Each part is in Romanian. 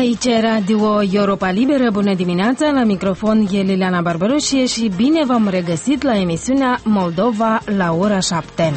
Aici e Radio Europa Liberă, bună dimineața, la microfon e Liliana Barbaroșie și bine v-am regăsit la emisiunea Moldova la ora 7.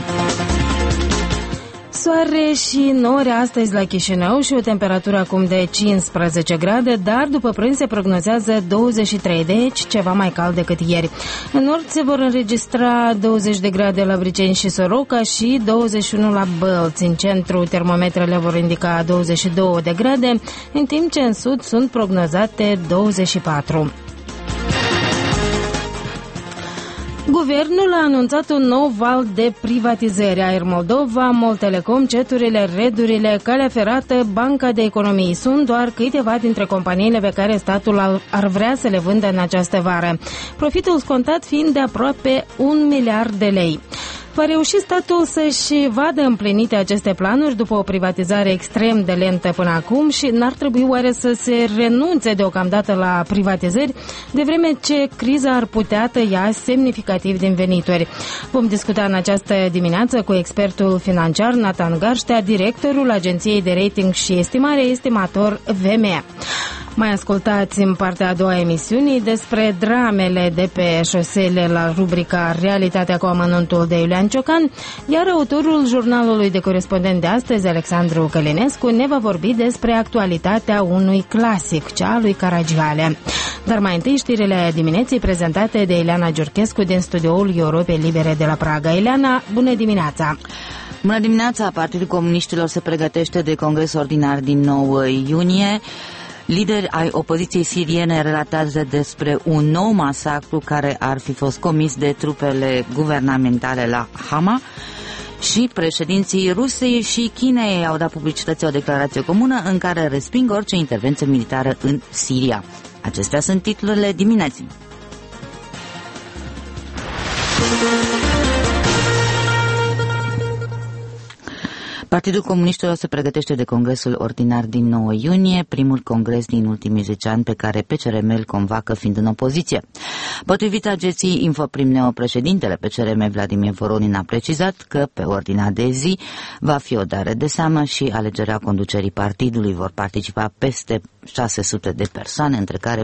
Soare și nori astăzi la Chișinău și o temperatură acum de 15 grade, dar după prânz se prognozează 23, deci ceva mai cald decât ieri. În nord se vor înregistra 20 de grade la Briceni și Soroca și 21 la Bălți. În centru termometrele vor indica 22 de grade, în timp ce în sud sunt prognozate 24. Guvernul a anunțat un nou val de privatizări. Air Moldova, Mol Telecom, ceturile, redurile, calea ferată, Banca de Economii sunt doar câteva dintre companiile pe care statul ar vrea să le vândă în această vară. Profitul scontat fiind de aproape 1 miliard de lei. Va reuși statul să-și vadă împlinite aceste planuri după o privatizare extrem de lentă până acum și n-ar trebui oare să se renunțe deocamdată la privatizări, de vreme ce criza ar putea tăia semnificativ din venituri. Vom discuta în această dimineață cu expertul financiar Nathan Garștea, directorul Agenției de Rating și Estimare, estimator VME. Mai ascultați în partea a doua a emisiunii despre dramele de pe șosele la rubrica Realitatea cu amănuntul de Iulian Ciocan, iar autorul jurnalului de corespondent de astăzi, Alexandru Călinescu, ne va vorbi despre actualitatea unui clasic, cea a lui Caragiale. Dar mai întâi știrile dimineții prezentate de Ileana Giurchescu din studioul Europei Libere de la Praga. Ileana, bună dimineața! Bună dimineața! Partidul Comuniștilor se pregătește de congres ordinar din 9 iunie. Lideri ai opoziției siriene relatează despre un nou masacru care ar fi fost comis de trupele guvernamentale la Hama și președinții Rusiei și Chinei au dat publicității o declarație comună în care resping orice intervenție militară în Siria. Acestea sunt titlurile dimineții. Partidul Comuniștilor se pregătește de congresul ordinar din 9 iunie, primul congres din ultimii 10 ani pe care PCRM îl convoacă fiind în opoziție. Potrivit agenției Infoprim Neo, președintele PCRM Vladimir Voronin a precizat că pe ordinea de zi va fi o dare de seamă și alegerea conducerii partidului. Vor participa peste 600 de persoane, între care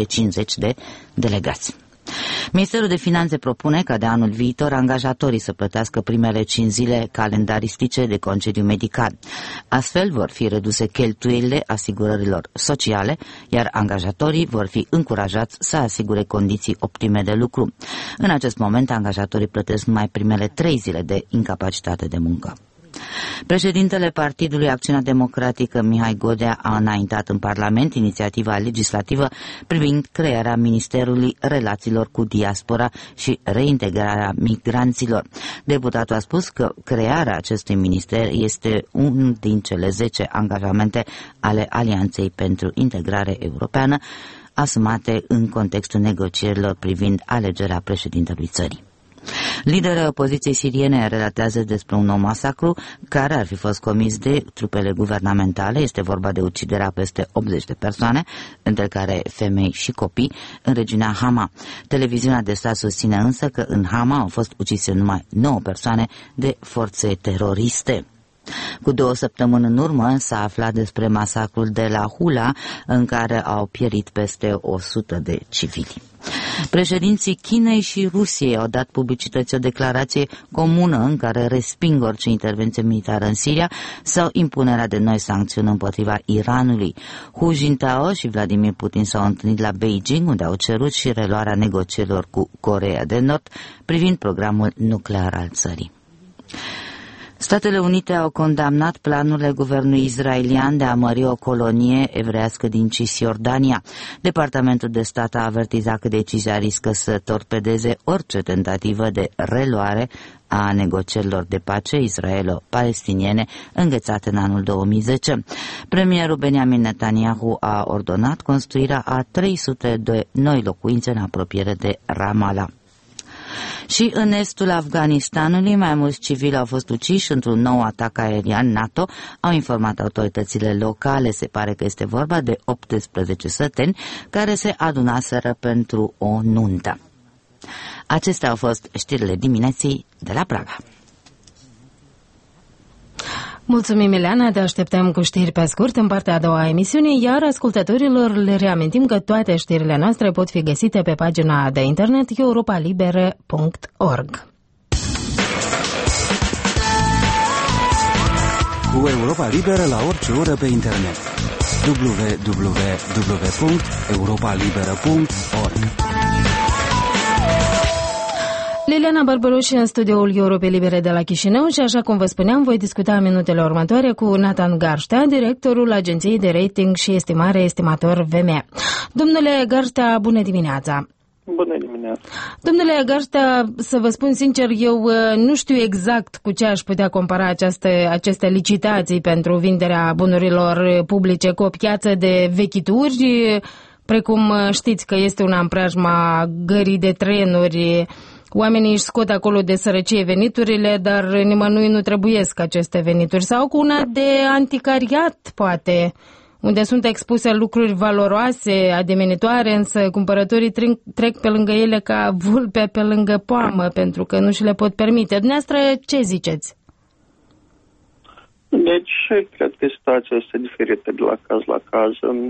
450 de delegați. Ministerul de Finanțe propune ca de anul viitor angajatorii să plătească primele 5 zile calendaristice de concediu medical. Astfel vor fi reduse cheltuielile asigurărilor sociale, iar angajatorii vor fi încurajați să asigure condiții optime de lucru. În acest moment, angajatorii plătesc numai primele 3 zile de incapacitate de muncă. Președintele Partidului Acțiunea Democratică Mihai Godea a înaintat în Parlament inițiativa legislativă privind crearea Ministerului Relațiilor cu Diaspora și reintegrarea migranților. Deputatul a spus că crearea acestui minister este unul din cele 10 angajamente ale Alianței pentru Integrare Europeană, asumate în contextul negocierilor privind alegerea președintelui țării. Liderii opoziției siriene relatează despre un nou masacru care ar fi fost comis de trupele guvernamentale. Este vorba de uciderea peste 80 de persoane, între care femei și copii, în regiunea Hama. Televiziunea de stat susține însă că în Hama au fost ucise numai 9 persoane de forțe teroriste. Cu 2 săptămâni în urmă s-a aflat despre masacrul de la Hula, în care au pierit peste 100 de civili. Președinții Chinei și Rusiei au dat publicității o declarație comună în care resping orice intervenție militară în Siria sau impunerea de noi sancțiuni împotriva Iranului. Hu Jintao și Vladimir Putin s-au întâlnit la Beijing, unde au cerut și reluarea negocierilor cu Coreea de Nord privind programul nuclear al țării. Statele Unite au condamnat planurile guvernului israelian de a mări o colonie evreiască din Cisjordania. Departamentul de stat a avertizat că decizia riscă să torpedeze orice tentativă de reluare a negocierilor de pace israelo-palestiniene înghețate în anul 2010. Premierul Benjamin Netanyahu a ordonat construirea a 300 de noi locuințe în apropiere de Ramallah. Și în estul Afganistanului, mai mulți civili au fost uciși într-un nou atac aerian NATO, au informat autoritățile locale. Se pare că este vorba de 18 săteni care se adunaseră pentru o nuntă. Acestea au fost știrile dimineții de la Praga. Mulțumim, Ileana, te așteptăm cu știri pe scurt în partea a doua a emisiunii, iar ascultătorilor le reamintim că toate știrile noastre pot fi găsite pe pagina de internet europalibera.org. Cu Europa Liberă la orice oră pe internet. www.europalibera.org. Liliana Barbaroși în studioul Europei Libere de la Chișinău și, așa cum vă spuneam, voi discuta în minutele următoare cu Nathan Garștea, directorul Agenției de Rating și Estimare Estimator VME. Domnule Garștea, bună dimineața! Bună dimineața! Domnule Garștea, să vă spun sincer, eu nu știu exact cu ce aș putea compara aceste licitații pentru vinderea bunurilor publice cu o piață de vechituri, precum știți că este una în preajma gării de trenuri. Oamenii își scot acolo de sărăcie veniturile, dar nimănui nu trebuiesc aceste venituri. Sau cu una de anticariat, poate, unde sunt expuse lucruri valoroase, ademenitoare, însă cumpărătorii trec pe lângă ele ca vulpe pe lângă poamă, pentru că nu și le pot permite. Dumneavoastră, ce ziceți? Deci, cred că situația este diferită de la caz. În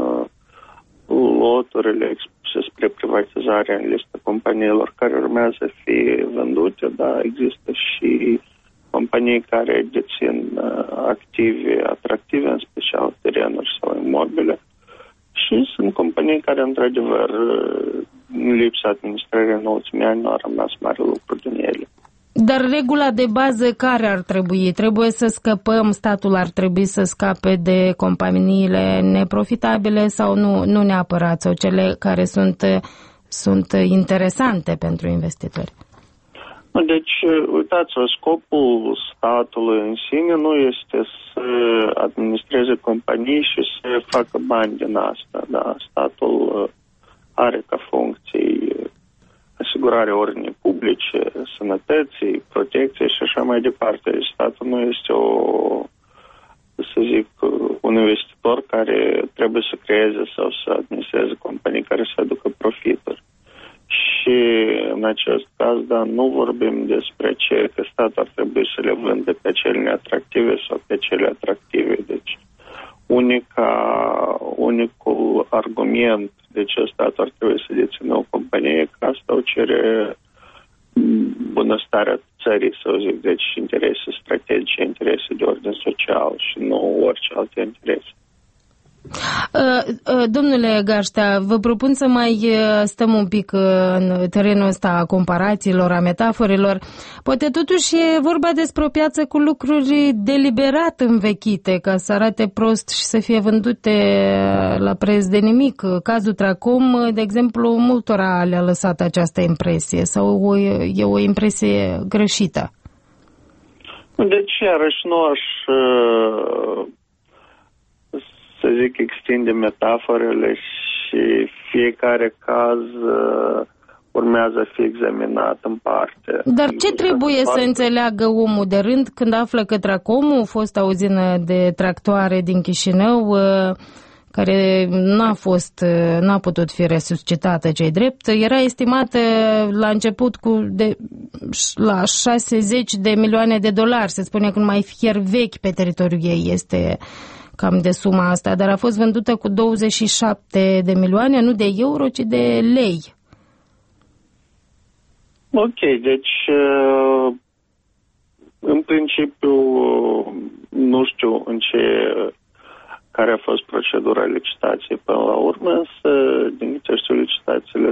loturile expuse spre privatizare în lista companiilor care urmează să fie vândute, dar există și companii care dețin active atractive, în special terenuri sau imobile, și sunt companii care, într-adevăr, în lipsa administrării în ultimii ani, nu a rămas mare lucru din ele. Dar regula de bază care ar trebui? Trebuie să scăpăm, statul ar trebui să scape de companiile neprofitabile sau nu neapărat, sau cele care sunt interesante pentru investitori? Deci, uitați-vă, scopul statului în sine nu este să administreze companii și să facă bani din asta. Da? Statul are ca funcții asigurarea ordinii publice, sănătății, protecției și așa mai departe. Statul nu este un investitor care trebuie să creeze sau să administreze companii care să aducă profituri. Și în acest caz, da, nu vorbim despre că statul ar trebui să le vândă pe cele neatractive sau pe cele atractive. Deci, unicul argument de ce statul ar trebui să dețină o companie, că asta o cere bunăstarea țării, să zic, deci interese strategice, interese de ordin social și nu orice alte interese. Domnule Garștea, vă propun să mai stăm un pic în terenul ăsta a comparațiilor, a metaforilor. Poate totuși e vorba despre o piață cu lucruri deliberat învechite, ca să arate prost și să fie vândute la preț de nimic. Cazul Tracom, de exemplu, multora le-a lăsat această impresie, sau e o impresie greșită? Deci, iarăși, nu aș să zic, extinde metaforele și fiecare caz urmează să fie examinat în parte. Dar ce trebuie să înțeleagă omul de rând când află că Tracomul, fosta uzină de tractoare din Chișinău, care n-a putut fi resuscitată, ce-i drept, era estimată la început la 60 de milioane de dolari. Se spune că numai fier vechi pe teritoriul ei este cam de suma asta, dar a fost vândută cu 27 de milioane, nu de euro, ci de lei. Ok, deci în principiu nu știu care a fost procedura licitației până la urmă, însă din câte știu, licitațiile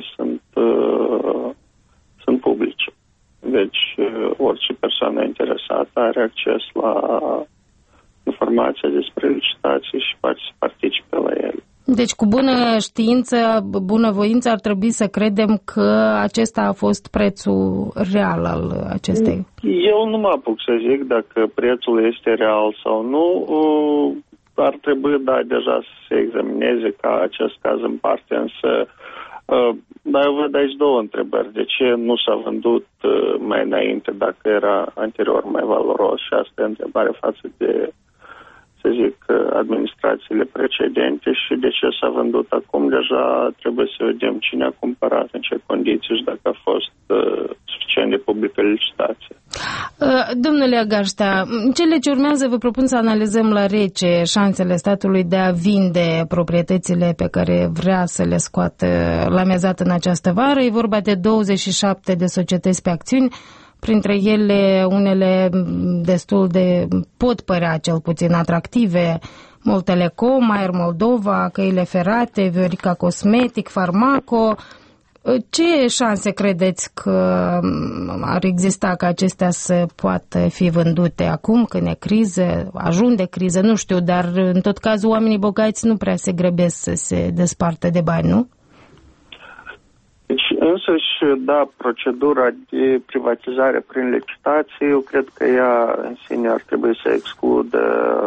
sunt publice. Deci orice persoană interesată are acces la informația despre licitații și poate să participe la ele. Deci cu bună știință, bună voință ar trebui să credem că acesta a fost prețul real al acestei. Eu nu mă apuc să zic dacă prețul este real sau nu. Ar trebui, deja să se examineze ca acest caz în parte, însă dar eu văd aici două întrebări. De ce nu s-a vândut mai înainte dacă era anterior mai valoros? Și asta e o întrebare față de, să zic, administrațiile precedente. Și de ce s-a vândut acum? Deja trebuie să vedem cine a cumpărat, în ce condiții și dacă a fost suficient de publică licitație. Domnule Garștea, cele ce urmează vă propun să analizăm la rece șansele statului de a vinde proprietățile pe care vrea să le scoată la mezat în această vară. E vorba de 27 de societăți pe acțiuni, printre ele unele destul de, pot părea cel puțin atractive, Moltelecom, Aer Moldova, Căile Ferate, Viorica Cosmetic, Farmaco. Ce șanse credeți că ar exista ca acestea să poată fi vândute acum, când e criză, ajung de criză, nu știu, dar în tot cazul oamenii bogați nu prea se grăbesc să se despartă de bani, nu? Deci, însăși, da, procedura de privatizare prin licitație, eu cred că ea în sine ar trebui să excludă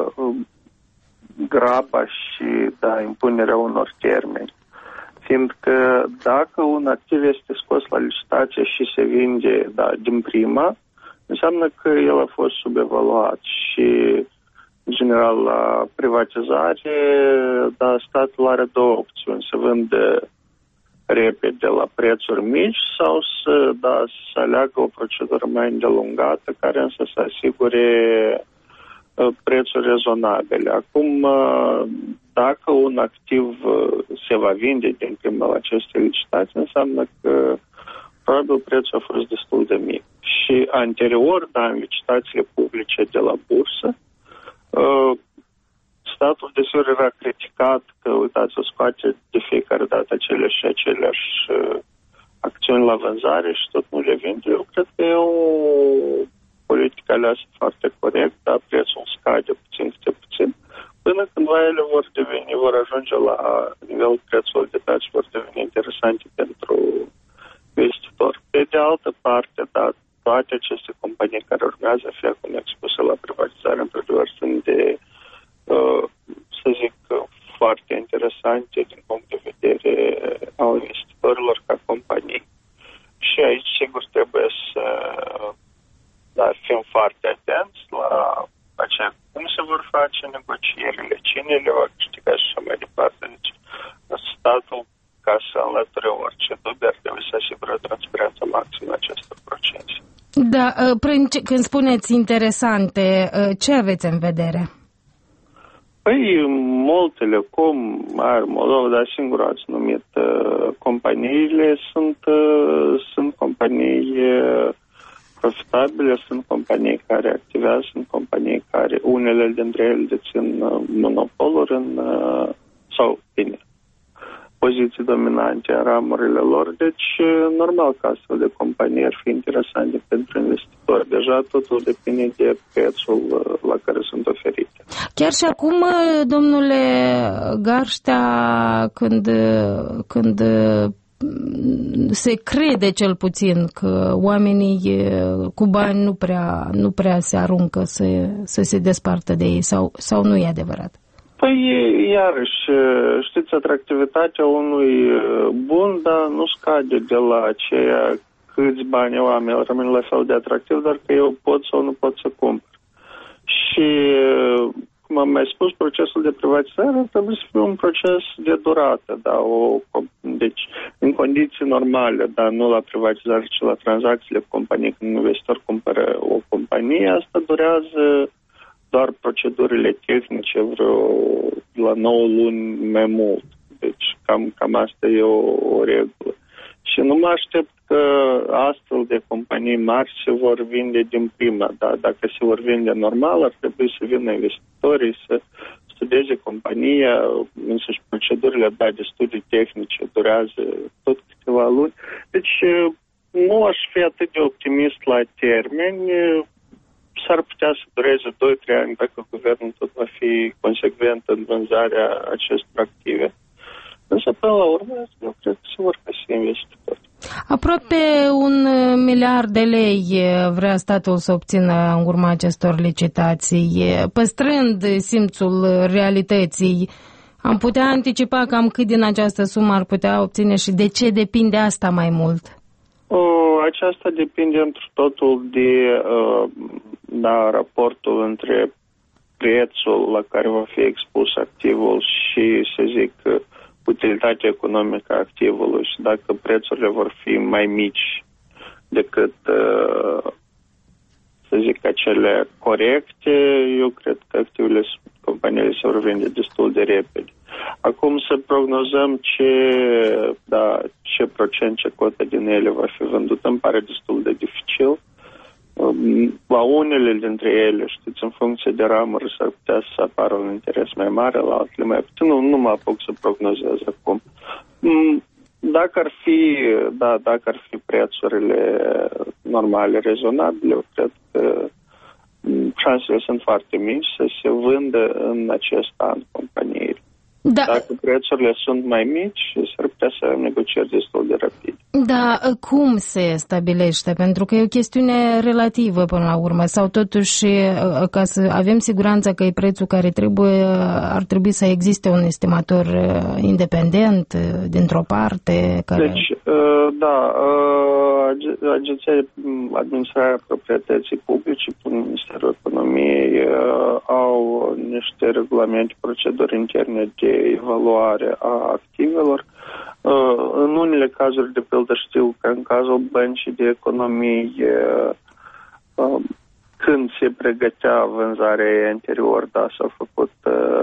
graba și, da, impunerea unor termeni. Fiindcă dacă un activ este scos la licitație și se vinde, da, din prima, înseamnă că el a fost subevaluat și, în general, la privatizare, da, statul are două opțiuni, să vândă repede la prețuri mici sau să, da, să aleagă o procedură mai îndelungată care însă să asigure prețuri rezonabile. Acum, dacă un activ se va vinde din prima la aceste licitații, înseamnă că probabil prețul a fost destul de mic. Și anterior, da, în licitațiile publice de la bursă, statul desigur era criticat că, uitați, o scoate de fiecare dată aceleași acțiuni la vânzare și tot nu le vinde. Eu cred că e o politică aleasă foarte corect, dar prețul scade puțin câte puțin, până când ele vor ajunge la nivelul prețului de piață și vor deveni interesante pentru investitori. Pe de altă parte, da, toate aceste companii care urmează să fie acum expuse la privatizare, într-adevăr, sunt de, să zic, foarte interesante din punct de vedere al investitorilor ca companii. Și aici, sigur, trebuie să fim foarte atenți la aceea cum se vor face negocierile, cine le va câștiga și așa mai departe. Deci, statul, ca să înlăture orice dubii, ar trebui să asigure transparența maximă acestor procese. Da, când spuneți interesante, ce aveți în vedere? Păi, Moltelecom, Aer Moldova, dar singur ați numit companiile, sunt companii profitabile, sunt companii care activează, sunt companii care, unele dintre ele dețin monopoluri sau, bine, poziții dominante în ramurile lor, deci normal că astfel de companii ar fi interesante pentru investitori. Deja totul depinde de prețul la care sunt oferite. Chiar și acum, domnule Garștea, când se crede cel puțin că oamenii cu bani nu prea se aruncă să se despartă de ei, sau nu e adevărat? Păi, iarăși, știți, atractivitatea unui bun, dar nu scade de la aceea câți bani au oamenii, rămâne la fel de atractiv, dar că eu pot sau nu pot să cumpăr. Și, cum am mai spus, procesul de privatizare trebuie să fie un proces de durată, da, deci în condiții normale, dar nu la privatizare, ci la tranzacțiile cu companii, când un investitor cumpără o companie, asta durează doar procedurile tehnice la 9 luni mai mult. Deci cam asta e o regulă. Și nu mă aștept că astfel de companii mari se vor vinde din prima. Da? Dacă se vor vinde normal, ar trebui să vină investitorii să studieze compania, însă și procedurile de studii tehnice durează tot câteva luni. Deci nu aș fi atât de optimist la termeni. S-ar putea să dureze 2-3 ani dacă guvernul tot va fi consecvent în vânzarea acestor active. Însă, până la urmă, eu cred că se vor găsi investitori. Aproape 1 miliard de lei vrea statul să obțină în urma acestor licitații. Păstrând simțul realității, am putea anticipa cam cât din această sumă ar putea obține și de ce depinde asta mai mult? Aceasta depinde într totul de raportul între prețul la care va fi expus activul și, să zic, utilitatea economică a activului. Și dacă prețurile vor fi mai mici decât, să zic, acele corecte. Eu cred că companiile se vor vinde destul de repede. Acum să prognozăm ce procent, ce cotă din ele va fi vândută, îmi pare destul de dificil. La unele dintre ele, știți, în funcție de ramuri s-ar putea să apară un interes mai mare, la altele mai puțin. Nu mă apuc să prognozez acum. Dacă ar fi prețurile normale, rezonabile, eu cred că șansele sunt foarte mici să se vândă în acest an companiile. Da. Dacă prețurile sunt mai mici, s-ar putea să negocieri destul de rapid. Da, cum se stabilește? Pentru că e o chestiune relativă până la urmă. Sau totuși, ca să avem siguranța că e prețul care trebuie, ar trebui să existe un estimator independent dintr-o parte? Care... Deci, Agenția de Administrare a Proprietății Publice prin Ministerul Economiei au niște regulamente, proceduri interne de evaluare a activelor. În unele cazuri, de pildă, știu că în cazul Băncii de Economie, când se pregătea vânzarea anterior, s-au făcut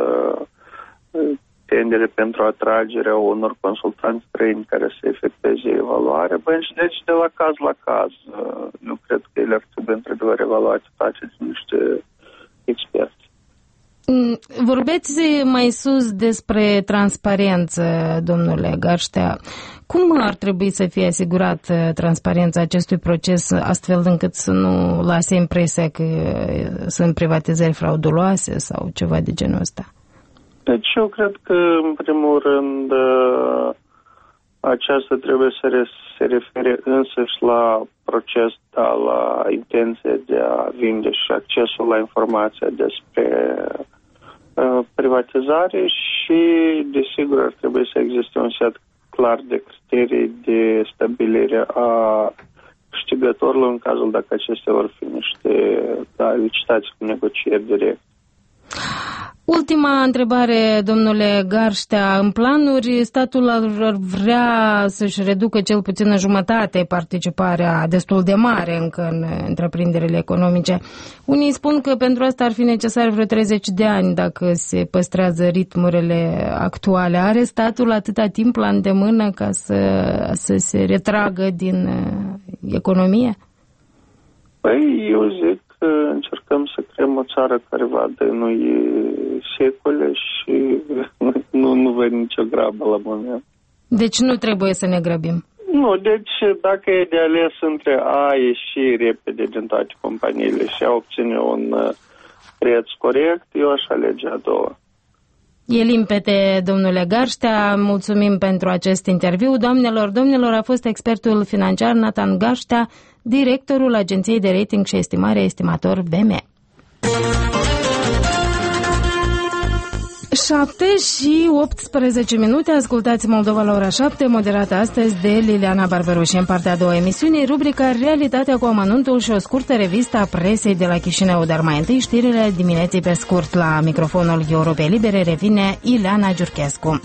tendere pentru atragerea unor consultanți străini care să efectueze evaluarea băncii. Deci, de la caz la caz, eu cred că ele ar trebui într-adevăr evaluate toate de niște experți. Vorbeți mai sus despre transparență, domnule Garștea. Cum ar trebui să fie asigurat transparența acestui proces astfel încât să nu lase impresia că sunt privatizări frauduloase sau ceva de genul ăsta? Deci eu cred că, în primul rând, aceasta trebuie să se refere însăși la proces, la intenția de a vinde și accesul la informația despre privatizare și, desigur, ar trebui să existe un set clar de criterii de stabilire a câștigătorilor în cazul dacă acestea vor fi niște licitații cu negocieri directe. Ultima întrebare, domnule Garștea. În planuri, statul ar vrea să-și reducă cel puțin în jumătate participarea destul de mare încă în întreprinderile economice. Unii spun că pentru asta ar fi necesar vreo 30 de ani dacă se păstrează ritmurile actuale. Are statul atâta timp la îndemână ca să se retragă din economie? Păi, eu zic că încercăm să creăm o țară care va dăinui secole și nu văd nicio grabă la moment. Deci nu trebuie să ne grăbim. Nu, deci dacă e de ales între a ieși repede din toate companiile și a obține un preț corect, eu aș alege a doua. E limpede, domnule Garștea. Mulțumim pentru acest interviu. Domnilor, a fost expertul financiar Nathan Garștea, directorul Agenției de Rating și Estimare Estimator BM. 7:18, ascultați Moldova la ora 7, moderată astăzi de Liliana Barberu și în partea a doua emisiunii, rubrica Realitatea cu amănuntul și o scurtă revistă a presei de la Chișinău, dar mai întâi știrile dimineții pe scurt. La microfonul Europei Libere revine Ileana Giurchescu.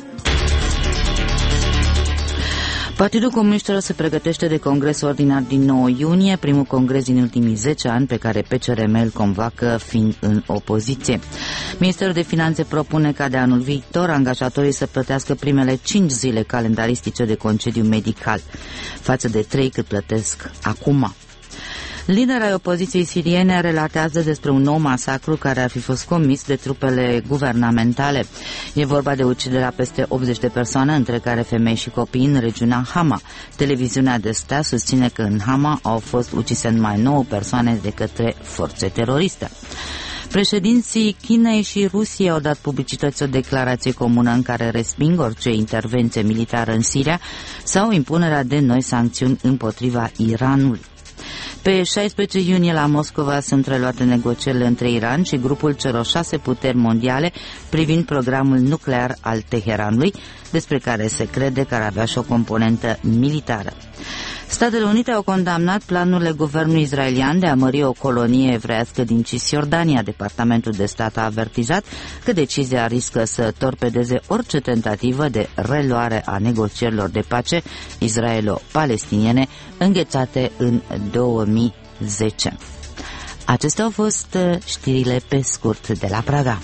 Partidul Comuniștilor se pregătește de congresul ordinar din 9 iunie, primul congres din ultimii 10 ani pe care PCRM îl convoacă fiind în opoziție. Ministerul de Finanțe propune ca de anul viitor angajatorii să plătească primele 5 zile calendaristice de concediu medical, față de 3 cât plătesc acum. Lidera opoziției siriene relatează despre un nou masacru care ar fi fost comis de trupele guvernamentale. E vorba de uciderea peste 80 de persoane, între care femei și copii, în regiunea Hama. Televiziunea de stat susține că în Hama au fost ucise numai 9 persoane de către forțe teroriste. Președinții Chinei și Rusiei au dat publicității o declarație comună în care resping orice intervenție militară în Siria sau impunerea de noi sancțiuni împotriva Iranului. Pe 16 iunie la Moscova sunt reluate negocierile între Iran și grupul celor 6 puteri mondiale privind programul nuclear al Teheranului, despre care se crede că ar avea și o componentă militară. Statele Unite au condamnat planurile guvernului israelian de a mări o colonie evreiască din Cisjordania. Departamentul de Stat a avertizat că decizia riscă să torpedeze orice tentativă de reluare a negocierilor de pace israelo-palestiniene înghețate în 2010. Acestea au fost știrile pe scurt de la Praga.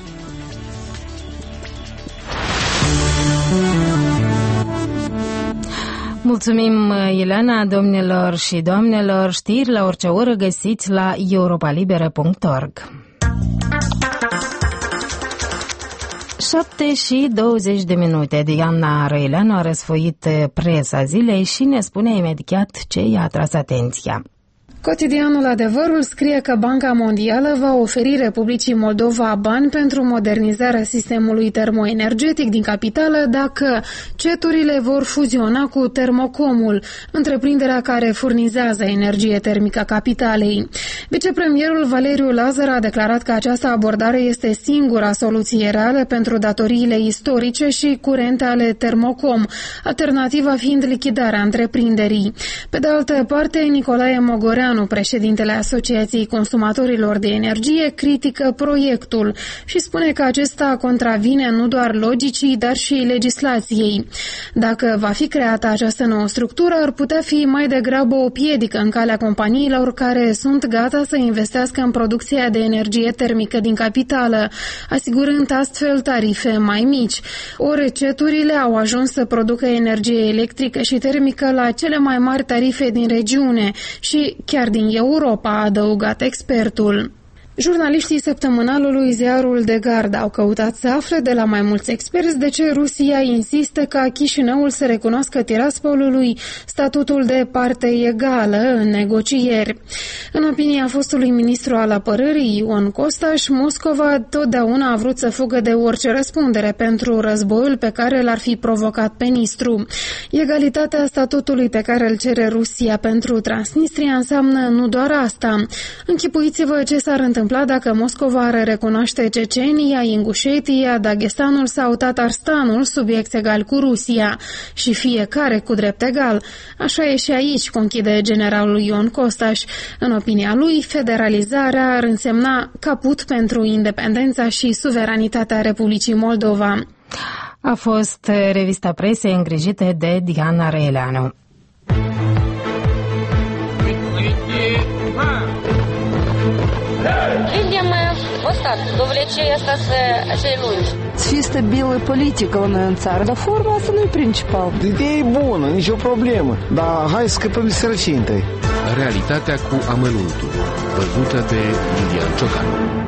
Mulțumim, Ileana, domnilor și doamnelor. Știri la orice oră găsiți la europalibera.org. 7:20. Diana Răileanu a răsfoit presa zilei și ne spune imediat ce i-a atras atenția. Cotidianul Adevărul scrie că Banca Mondială va oferi Republicii Moldova bani pentru modernizarea sistemului termoenergetic din capitală dacă ceturile vor fuziona cu Termocomul, întreprinderea care furnizează energie termică capitalei. Vicepremierul Valeriu Lazar a declarat că această abordare este singura soluție reală pentru datoriile istorice și curente ale Termocom, alternativa fiind lichidarea întreprinderii. Pe de altă parte, Nicolae Mogoreanu, președintele Asociației Consumatorilor de Energie, critică proiectul și spune că acesta contravine nu doar logicii, dar și legislației. Dacă va fi creată această nouă structură, ar putea fi mai degrabă o piedică în calea companiilor care sunt gata să investească în producția de energie termică din capitală, asigurând astfel tarife mai mici. Ori ceturile au ajuns să producă energie electrică și termică la cele mai mari tarife din regiune și chiar din Europa, a adăugat expertul. Jurnaliștii săptămânalului Ziarul de Gard au căutat să afle de la mai mulți experți de ce Rusia insistă ca Chișinăul să recunoască Tiraspolului statutul de parte egală în negocieri. În opinia fostului ministru al apărării Ion Costaș, Moscova totdeauna a vrut să fugă de orice răspundere pentru războiul pe care l-ar fi provocat pe Nistru. Egalitatea statutului pe care îl cere Rusia pentru Transnistria înseamnă nu doar asta. Închipuiți-vă ce s-ar întâmpla dacă Moscova ar recunoaște Cecenia, Ingușetia, Dagestanul sau Tatarstanul subiect egal cu Rusia și fiecare cu drept egal. Așa e și aici, conchide generalul Ion Costaș. În opinia lui, federalizarea ar însemna caput pentru independența și suveranitatea Republicii Moldova. A fost revista presei îngrijită de Diana Răileanu. Видим остатки, довлечение acei lungi. Și stabilă politică la noi în țară, dar forma asta nu e principal. Ideea e bună, nicio problemă, dar hai să scăpăm de sărăcie întâi. Realitatea cu amănuntul, văzută de Lilian Ciocan.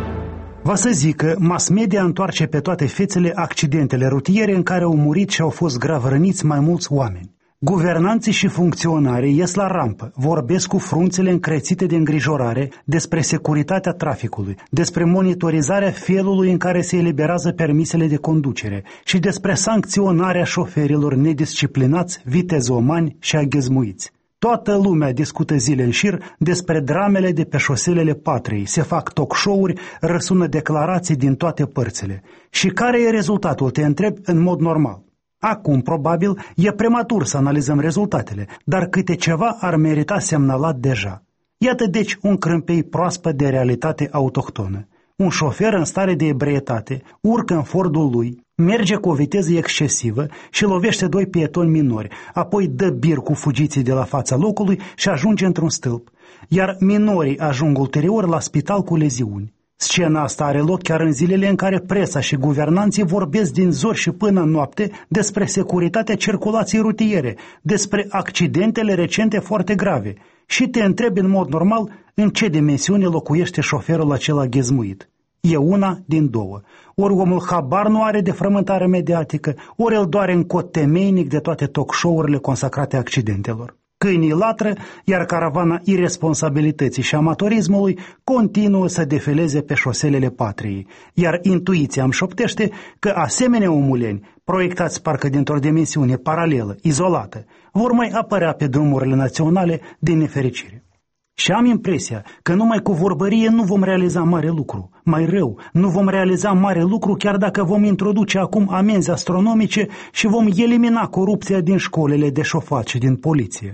Va să zic că mass media întoarce pe toate fețele accidentele rutiere în care au murit și au fost grav răniți mai mulți oameni. Guvernanții și funcționarii ies la rampă, vorbesc cu frunțele încrețite de îngrijorare despre securitatea traficului, despre monitorizarea felului în care se eliberează permisele de conducere și despre sancționarea șoferilor nedisciplinați, vitezomani și aghezmuiți. Toată lumea discută zile în șir despre dramele de pe șoselele patriei, se fac talk show-uri, răsună declarații din toate părțile. Și care e rezultatul, te întreb, în mod normal? Acum, probabil, e prematur să analizăm rezultatele, dar câte ceva ar merita semnalat deja. Iată deci un crâmpei proaspăt de realitate autohtonă. Un șofer în stare de ebrietate urcă în Fordul lui, merge cu o viteză excesivă și lovește doi pietoni minori, apoi dă bir cu fugiții de la fața locului și ajunge într-un stâlp, iar minorii ajung ulterior la spital cu leziuni. Scena asta are loc chiar în zilele în care presa și guvernanții vorbesc din zor și până noapte despre securitatea circulației rutiere, despre accidentele recente foarte grave și te întrebi în mod normal în ce dimensiune locuiește șoferul acela ghezmuit. E una din două. Ori omul habar nu are de frământare mediatică, ori îl doare în cot temeinic de toate talk show-urile consacrate accidentelor. Câinii latră, iar caravana iresponsabilității și amatorismului continuă să defileze pe șoselele patriei, iar intuiția îmi șoptește că asemenea omuleni, proiectați parcă dintr-o dimensiune paralelă, izolată, vor mai apărea pe drumurile naționale din nefericire. Și am impresia că numai cu vorbărie nu vom realiza mare lucru. Mai rău, nu vom realiza mare lucru chiar dacă vom introduce acum amenzi astronomice și vom elimina corupția din școlile de șofat și din poliție.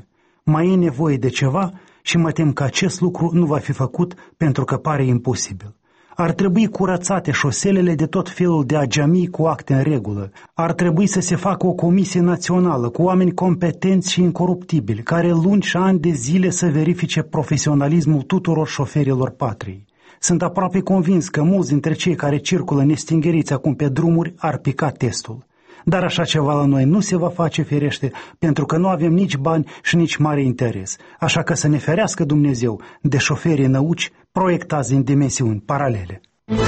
Mai e nevoie de ceva și mă tem că acest lucru nu va fi făcut pentru că pare imposibil. Ar trebui curățate șoselele de tot felul de agiamii cu acte în regulă. Ar trebui să se facă o comisie națională cu oameni competenți și incoruptibili, care luni și ani de zile să verifice profesionalismul tuturor șoferilor patriei. Sunt aproape convins că mulți dintre cei care circulă nestingheriți acum pe drumuri ar pica testul. Dar așa ceva la noi nu se va face, firește, pentru că nu avem nici bani și nici mare interes. Așa că să ne ferească Dumnezeu de șoferii năuci proiectați în dimensiuni paralele.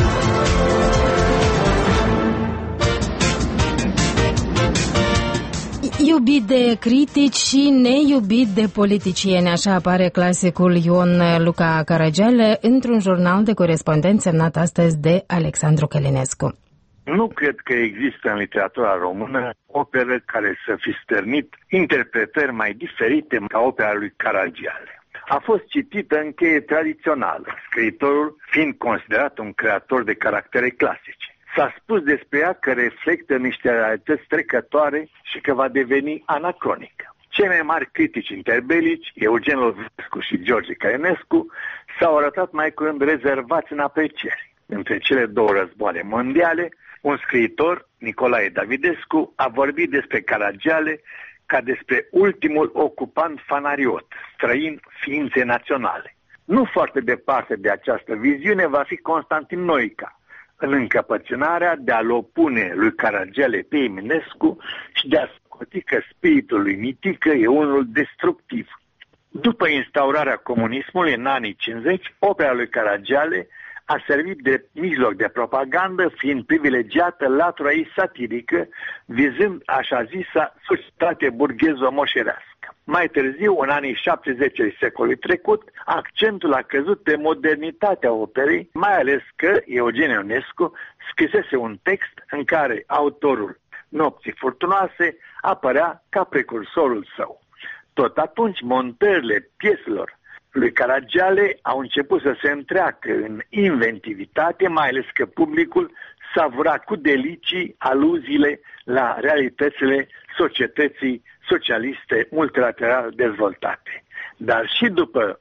Iubit de critici și neiubit de politicieni, așa apare clasicul Ion Luca Caragiale într-un jurnal de corespondență semnat astăzi de Alexandru Călinescu. Nu cred că există în literatura română operă care să fi stârnit interpretări mai diferite ca opera lui Caragiale. A fost citită în cheie tradițională, scriitorul fiind considerat un creator de caractere clasice. S-a spus despre ea că reflectă niște realități trecătoare și că va deveni anacronică. Cei mai mari critici interbelici, Eugen Lovescu și George Călinescu, s-au arătat mai curând rezervați în aprecieri. Între cele două războaie mondiale, un scriitor, Nicolae Davidescu, a vorbit despre Caragiale ca despre ultimul ocupant fanariot, străin ființei naționale. Nu foarte departe de această viziune va fi Constantin Noica, în încăpățânarea de a-l opune lui Caragiale pe Eminescu și de a scoți că spiritul lui Mitică e unul destructiv. După instaurarea comunismului în anii 50, opera lui Caragiale a servit de mijloc de propagandă, fiind privilegiată latura ei satirică, vizând așa zisa societate burghezo-moșerească. Mai târziu, în anii 70 ai secolului trecut, accentul a căzut pe modernitatea operei, mai ales că Eugen Ionescu scrisese un text în care autorul Nopții furtunoase apărea ca precursorul său. Tot atunci, montările pieselor lui Caragiale au început să se întreacă în inventivitate, mai ales că publicul savura cu delicii aluziile la realitățile societății socialiste multilateral dezvoltate. Dar și după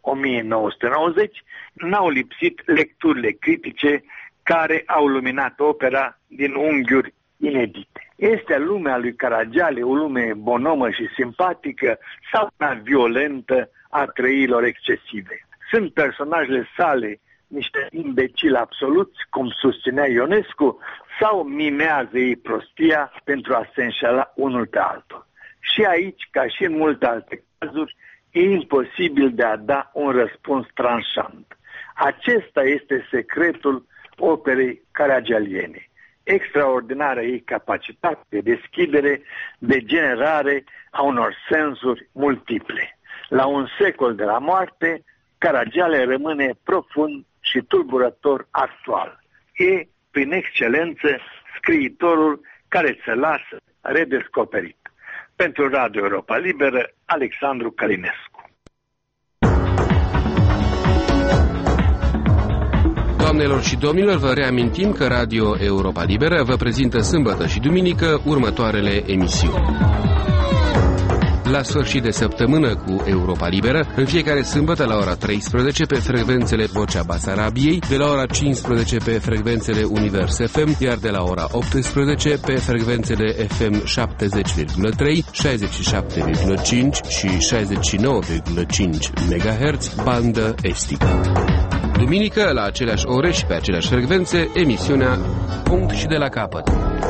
1990 n-au lipsit lecturile critice care au luminat opera din unghiuri inedite. Este lumea lui Caragiale o lume bonomă și simpatică sau una violentă a trăirilor excesive? Sunt personajele sale niște imbecili absoluți, cum susținea Ionescu, sau mimează ei prostia pentru a se înșela unul pe altul? Și aici, ca și în multe alte cazuri, e imposibil de a da un răspuns tranșant. Acesta este secretul operei caragialiene. Extraordinarea ei capacitate de deschidere, de generare a unor sensuri multiple. La un secol de la moarte, Caragiale rămâne profund și tulburător actual. E, prin excelență, scriitorul care se lasă redescoperit. Pentru Radio Europa Liberă, Alexandru Călinescu. Doamnelor și domnilor, vă reamintim că Radio Europa Liberă vă prezintă sâmbătă și duminică următoarele emisiuni. La sfârșit de săptămână cu Europa Liberă, în fiecare sâmbătă la ora 13 pe frecvențele Vocea Basarabiei, de la ora 15 pe frecvențele Univers FM, iar de la ora 18 pe frecvențele FM 70,3, 67,5 și 69,5 MHz, bandă estică. Duminică, la aceleași ore și pe aceleași frecvențe, emisiunea Punct și de la capăt.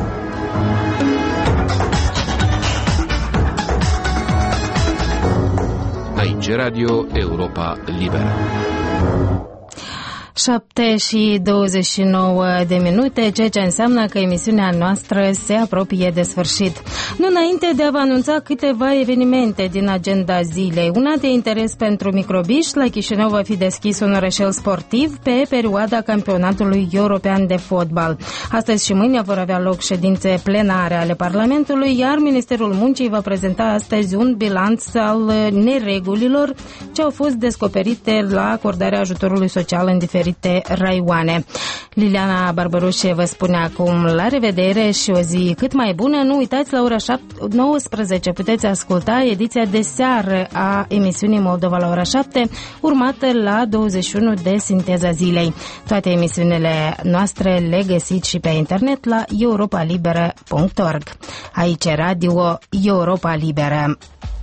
Aici Radio Europa Liberă. 7:29, ceea ce înseamnă că emisiunea noastră se apropie de sfârșit. Nu înainte de a vă anunța câteva evenimente din agenda zilei. Una de interes pentru microbiști, la Chișinău va fi deschis un orășel sportiv pe perioada campionatului european de fotbal. Astăzi și mâine vor avea loc ședințe plenare ale Parlamentului, iar Ministerul Muncii va prezenta astăzi un bilanț al neregulilor ce au fost descoperite la acordarea ajutorului social în diferite diferite raioane. Liliana Barbarușe vă spune acum la revedere și o zi cât mai bună. Nu uitați, la ora 19 puteți asculta ediția de seară a emisiunii Moldova la ora 7, urmată la 21 de Sinteza Zilei. Toate emisiunile noastre le găsiți și pe internet la europalibera.org. Aici Radio Europa Liberă.